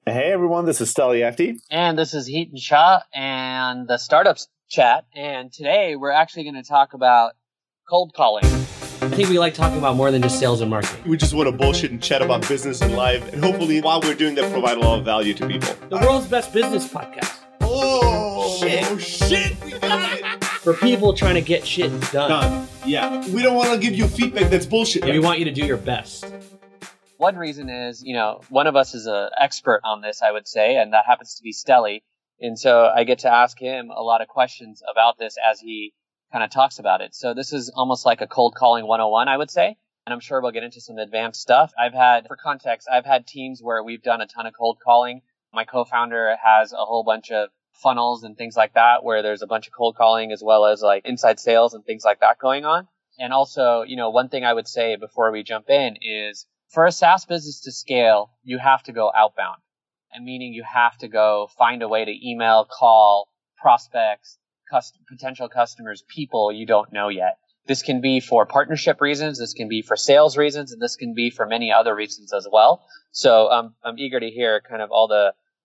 Hey everyone, this is Steli Yafty. And this is Heaton Shah and the Startups Chat. And today we're actually going to talk about cold calling. I think we like talking about more than just sales and marketing. We just want to bullshit and chat about business and life. And hopefully while we're doing that, provide a lot of value to people. The world's best business podcast. Oh, shit. We got it. For people trying to get shit done. Yeah. We don't want to give you feedback that's bullshit. We want you to do your best. One reason is, one of us is an expert on this, I would say, and that happens to be Steli. And so I get to ask him a lot of questions about this as he kind of talks about it. So this is almost like a cold calling 101, I would say. And I'm sure we'll get into some advanced stuff. For context, I've had teams where we've done a ton of cold calling. My co-founder has a whole bunch of funnels and things like that, where there's a bunch of cold calling as well as like inside sales and things like that going on. And also, one thing I would say before we jump in is, for a SaaS business to scale, you have to go outbound. And meaning you have to go find a way to email, call, prospects, potential customers, people you don't know yet. This can be for partnership reasons, this can be for sales reasons, and this can be for many other reasons as well. So I'm eager to hear kind of all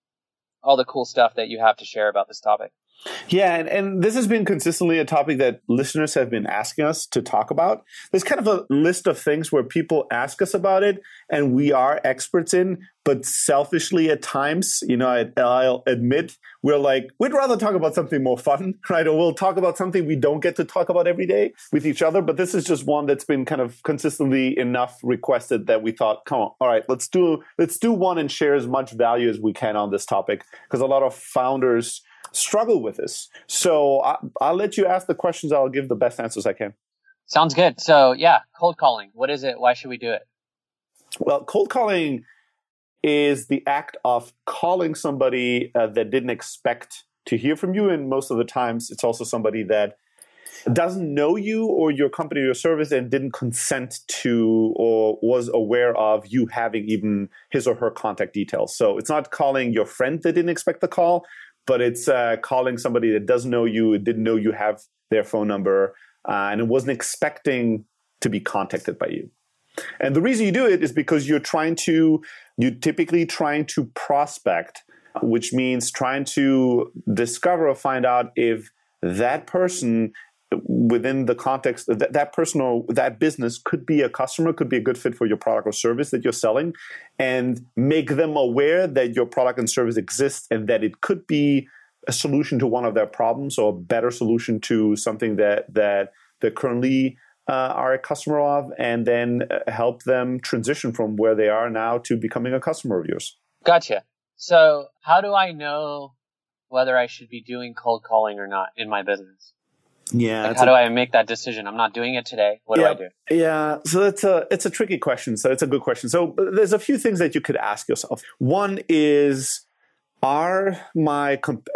the cool stuff that you have to share about this topic. Yeah, and this has been consistently a topic that listeners have been asking us to talk about. There's kind of a list of things where people ask us about it, and we are experts in, but selfishly at times, I'll admit, we're like, we'd rather talk about something more fun, right? Or we'll talk about something we don't get to talk about every day with each other. But this is just one that's been kind of consistently enough requested that we thought, come on, all right, let's do one and share as much value as we can on this topic, because a lot of founders struggle with this. So I'll let you ask the questions. I'll give the best answers I can. Sounds good. So yeah, cold calling. What is it? Why should we do it? Well, cold calling is the act of calling somebody that didn't expect to hear from you. And most of the times it's also somebody that doesn't know you or your company or your service and didn't consent to or was aware of you having even his or her contact details. So it's not calling your friend that didn't expect the call, but it's calling somebody that doesn't know you, didn't know you have their phone number, and it wasn't expecting to be contacted by you. And the reason you do it is because you're typically trying to prospect, which means trying to discover or find out if that person within the context of that person or that business could be a customer, could be a good fit for your product or service that you're selling, and make them aware that your product and service exists and that it could be a solution to one of their problems or a better solution to something that they currently are a customer of, and then help them transition from where they are now to becoming a customer of yours. Gotcha. So how do I know whether I should be doing cold calling or not in my business? Yeah. How do I make that decision? I'm not doing it today. What do I do? Yeah. So it's a tricky question. So it's a good question. So there's a few things that you could ask yourself. One is, are my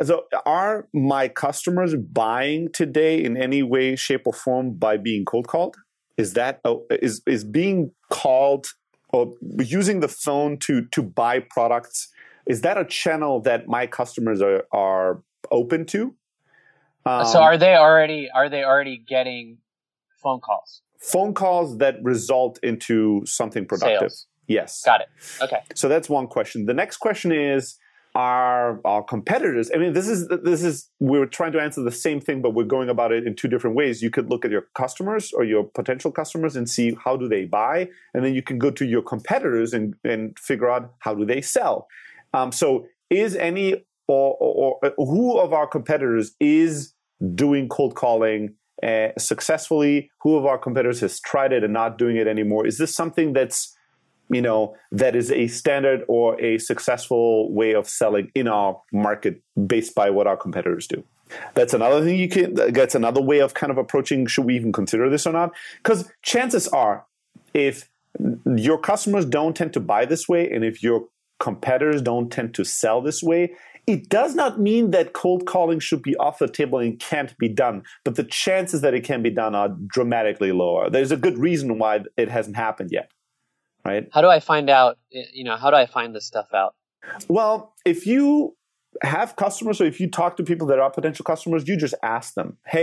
customers buying today in any way, shape, or form by being cold called? Is being called or using the phone to buy products, is that a channel that my customers are open to? So are they already getting phone calls? Phone calls that result into something productive. Sales. Yes. Got it. Okay. So that's one question. The next question is, are our competitors, this is we're trying to answer the same thing, but we're going about it in two different ways. You could look at your customers or your potential customers and see how do they buy, and then you can go to your competitors and figure out how do they sell. So is any or who of our competitors is doing cold calling successfully? Who of our competitors has tried it and not doing it anymore? Is this something that's that is a standard or a successful way of selling in our market based by what our competitors do? That's another thing that's another way of kind of approaching, should we even consider this or not? Because chances are, if your customers don't tend to buy this way, and if your competitors don't tend to sell this way, it does not mean that cold calling should be off the table and can't be done, but the chances that it can be done are dramatically lower. There's a good reason why it hasn't happened yet, right? How do I find out, how do I find this stuff out? Well, if you have customers or if you talk to people that are potential customers, you just ask them, hey,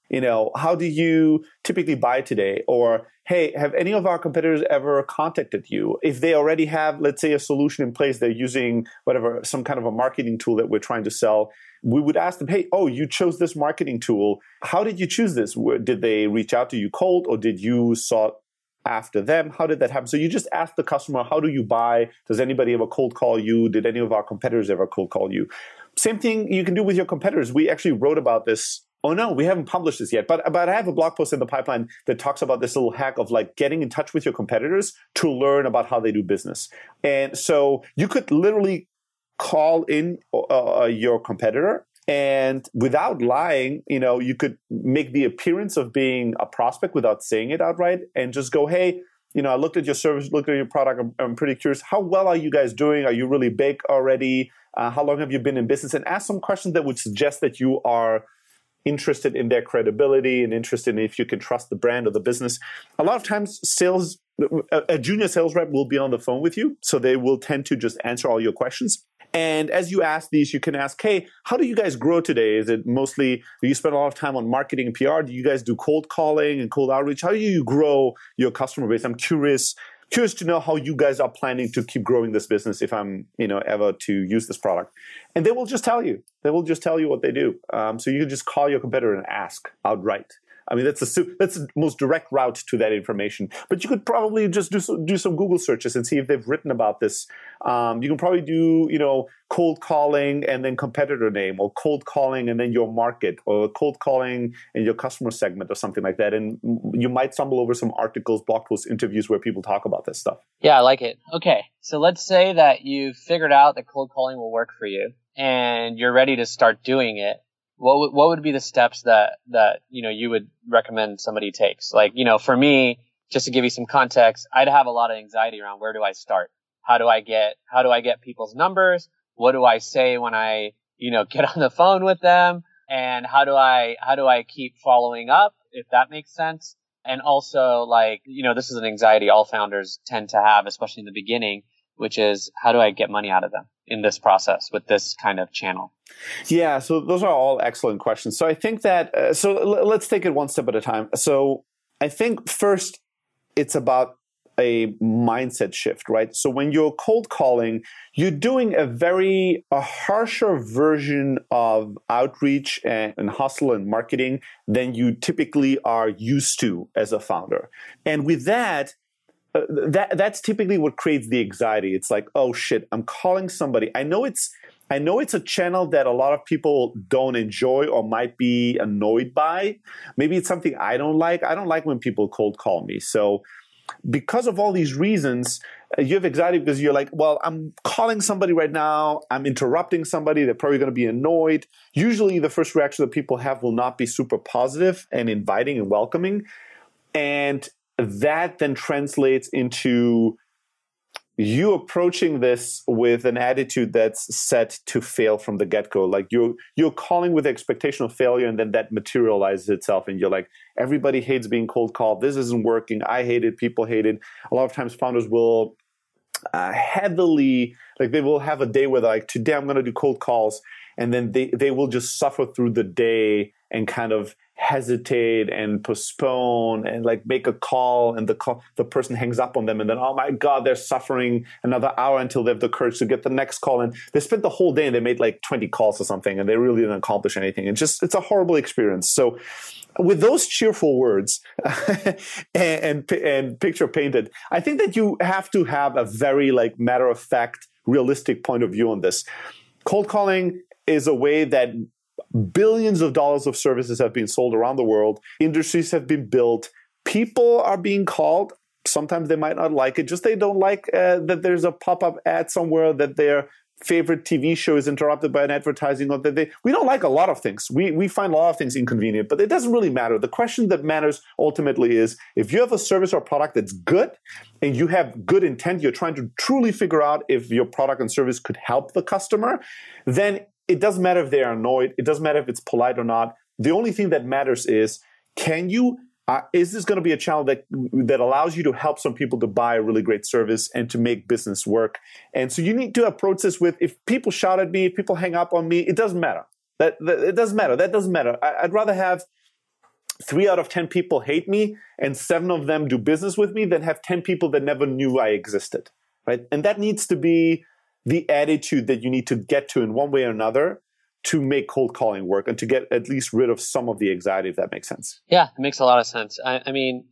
How do you typically buy today? Or, hey, have any of our competitors ever contacted you? If they already have, let's say, a solution in place, they're using whatever, some kind of a marketing tool that we're trying to sell, we would ask them, hey, you chose this marketing tool. How did you choose this? Did they reach out to you cold, or did you sought after them? How did that happen? So you just ask the customer, how do you buy? Does anybody ever cold call you? Did any of our competitors ever cold call you? Same thing you can do with your competitors. We actually wrote about this. Oh no, we haven't published this yet, but I have a blog post in the pipeline that talks about this little hack of like getting in touch with your competitors to learn about how they do business. And so you could literally call in your competitor, and without lying, you could make the appearance of being a prospect without saying it outright, and just go, hey, I looked at your service, looked at your product. I'm pretty curious. How well are you guys doing? Are you really big already? How long have you been in business? And ask some questions that would suggest that you are interested in their credibility and interested in if you can trust the brand or the business. A lot of times a junior sales rep will be on the phone with you, so they will tend to just answer all your questions. And as you ask these, you can ask, hey, how do you guys grow today? Is it mostly, do you spend a lot of time on marketing and PR? Do you guys do cold calling and cold outreach? How do you grow your customer base? I'm curious to know how you guys are planning to keep growing this business if I'm, ever to use this product. And they will just tell you. They will just tell you what they do. So you can just call your competitor and ask outright. I mean, that's the most direct route to that information. But you could probably just do some Google searches and see if they've written about this. You can probably do, cold calling and then competitor name, or cold calling and then your market, or cold calling and your customer segment, or something like that. And you might stumble over some articles, blog posts, interviews where people talk about this stuff. Yeah, I like it. Okay, so let's say that you've figured out that cold calling will work for you, and you're ready to start doing it. What would be the steps that you would recommend somebody takes? Like, for me, just to give you some context, I'd have a lot of anxiety around where do I start? How do I get people's numbers? What do I say when I, get on the phone with them? And how do I keep following up, if that makes sense? And also, this is an anxiety all founders tend to have, especially in the beginning, which is, how do I get money out of them in this process with this kind of channel? Yeah, so those are all excellent questions. So I think that, let's take it one step at a time. So I think first, it's about a mindset shift, right? So when you're cold calling, you're doing a harsher version of outreach and hustle and marketing than you typically are used to as a founder. And with that's typically what creates the anxiety. It's like, oh shit, I'm calling somebody. I know it's a channel that a lot of people don't enjoy or might be annoyed by. Maybe it's something I don't like. I don't like when people cold call me. So because of all these reasons, you have anxiety because you're like, well, I'm calling somebody right now. I'm interrupting somebody. They're probably going to be annoyed. Usually the first reaction that people have will not be super positive and inviting and welcoming. And that then translates into you approaching this with an attitude that's set to fail from the get-go. Like you're calling with the expectation of failure, and then that materializes itself, and you're like, everybody hates being cold called. This isn't working. I hate it. People hate it. A lot of times founders will heavily, they will have a day where they're like, today I'm going to do cold calls, and then they will just suffer through the day and kind of hesitate and postpone and make a call, and the person hangs up on them, and then, oh my God, they're suffering another hour until they have the courage to get the next call. And they spent the whole day and they made 20 calls or something, and they really didn't accomplish anything. It's a horrible experience. So with those cheerful words and picture painted, I think that you have to have a very matter of fact, realistic point of view on this. Cold calling is a way that billions of dollars of services have been sold around the world. Industries have been built. People are being called. Sometimes they might not like it. Just they don't like that there's a pop-up ad somewhere, that their favorite TV show is interrupted by an advertising, or that we don't like a lot of things. We find a lot of things inconvenient, but it doesn't really matter. The question that matters ultimately is, if you have a service or product that's good and you have good intent, you're trying to truly figure out if your product and service could help the customer, then it doesn't matter if they are annoyed. It doesn't matter if it's polite or not. The only thing that matters is, is this going to be a channel that allows you to help some people to buy a really great service and to make business work? And so you need to approach this with, if people shout at me, if people hang up on me, it doesn't matter. It doesn't matter. That doesn't matter. I'd rather have 3 out of 10 people hate me and 7 of them do business with me than have 10 people that never knew I existed, right? And that needs to be the attitude that you need to get to in one way or another to make cold calling work and to get at least rid of some of the anxiety, if that makes sense. Yeah, it makes a lot of sense. I mean,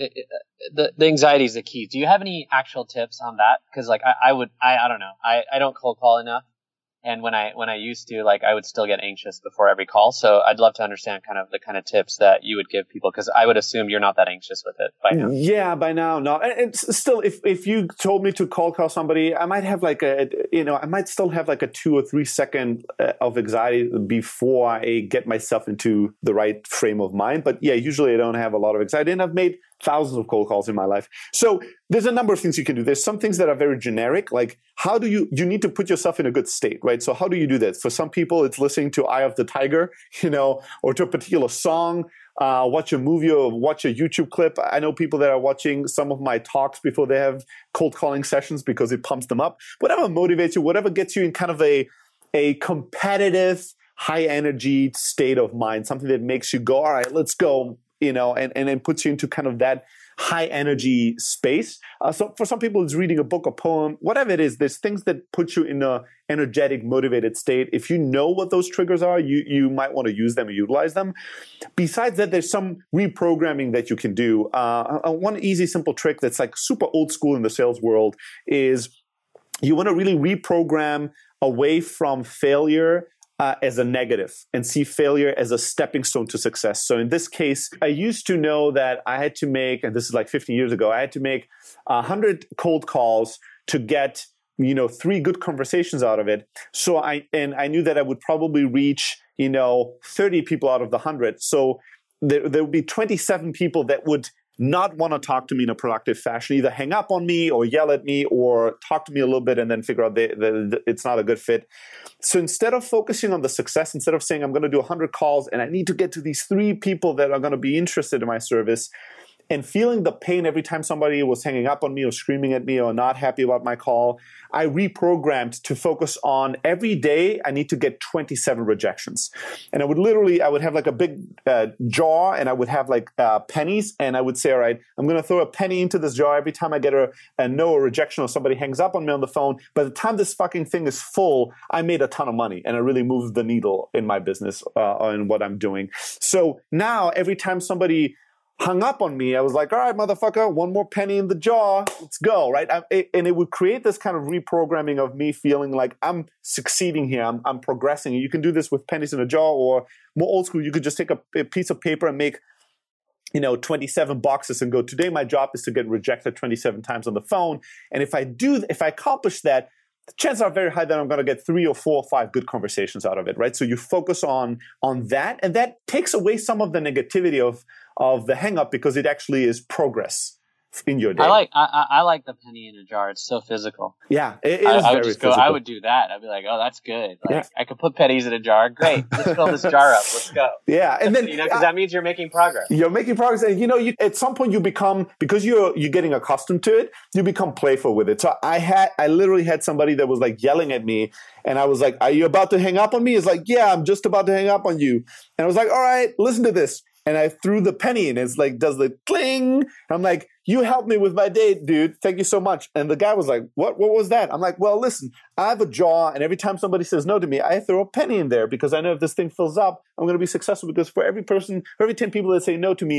the anxiety is the key. Do you have any actual tips on that? Because like I don't know. I don't cold call enough. And when I used to, like, I would still get anxious before every call. So I'd love to understand kind of the kind of tips that you would give people, because I would assume you're not that anxious with it by now. Yeah, by now, no. And still, if you told me to cold call somebody, I might have I might still have like a 2 or 3 second of anxiety before I get myself into the right frame of mind. But yeah, usually I don't have a lot of anxiety, and I've made thousands of cold calls in my life. So there's a number of things you can do. There's some things that are very generic, like how do you need to put yourself in a good state, right? So how do you do that? For some people, it's listening to Eye of the Tiger, or to a particular song, watch a movie or watch a YouTube clip. I know people that are watching some of my talks before they have cold calling sessions because it pumps them up. Whatever motivates you, whatever gets you in kind of a competitive, high energy state of mind, something that makes you go, all right, let's go, and then puts you into kind of that high energy space. So for some people, it's reading a book, a poem, whatever it is. There's things that put you in a energetic, motivated state. If you know what those triggers are, you might want to use them and utilize them. Besides that, there's some reprogramming that you can do. One easy, simple trick that's like super old school in the sales world is you want to really reprogram away from failure as a negative and see failure as a stepping stone to success. So in this case, I used to know that I had to make, and this is like 15 years ago, I had to make 100 cold calls to get 3 good conversations out of it. So I knew that I would probably reach 30 people out of the 100. So there would be 27 people that would not want to talk to me in a productive fashion, either hang up on me or yell at me or talk to me a little bit and then figure out it's not a good fit. So instead of focusing on the success, instead of saying I'm going to do 100 calls and I need to get to these 3 people that are going to be interested in my service, and feeling the pain every time somebody was hanging up on me or screaming at me or not happy about my call, I reprogrammed to focus on every day I need to get 27 rejections. And I would have like a big jar, and I would have like pennies, and I would say, all right, I'm going to throw a penny into this jar every time I get a no or rejection or somebody hangs up on me on the phone. By the time this fucking thing is full, I made a ton of money, and I really moved the needle in my business in what I'm doing. So now every time somebody hung up on me, I was like, all right, motherfucker, 1 more penny in the jar, let's go, right? And it would create this kind of reprogramming of me feeling like I'm succeeding here, I'm progressing. You can do this with pennies in a jar, or more old school, you could just take a piece of paper and make 27 boxes and go, today my job is to get rejected 27 times on the phone. And if I accomplish that, the chances are very high that I'm going to get 3 or 4 or 5 good conversations out of it, right? So you focus on that, and that takes away some of the negativity of the hang up, because it actually is progress in your day. I like the penny in a jar. It's so physical. Yeah, it is I would very just go. physical. I would do that. I'd be like, oh, that's good. Like, Yeah. I could put pennies in a jar. Great. Let's fill this jar up. Let's go. Yeah, and then Because that means you're making progress. you're making progress, and you at some point you become, because you're getting accustomed to it, you become playful with it. So I literally had somebody that was like yelling at me, and I was like, "Are you about to hang up on me?" It's like, "Yeah, I'm just about to hang up on you." And I was like, "All right, listen to this." And I threw the penny in. It's like, does the cling. And I'm like, you helped me with my day, dude. Thank you so much. And the guy was like, what was that? I'm like, well, listen, I have a jar, and every time somebody says no to me, I throw a penny in there, because I know if this thing fills up, I'm going to be successful, because for every 10 people that say no to me,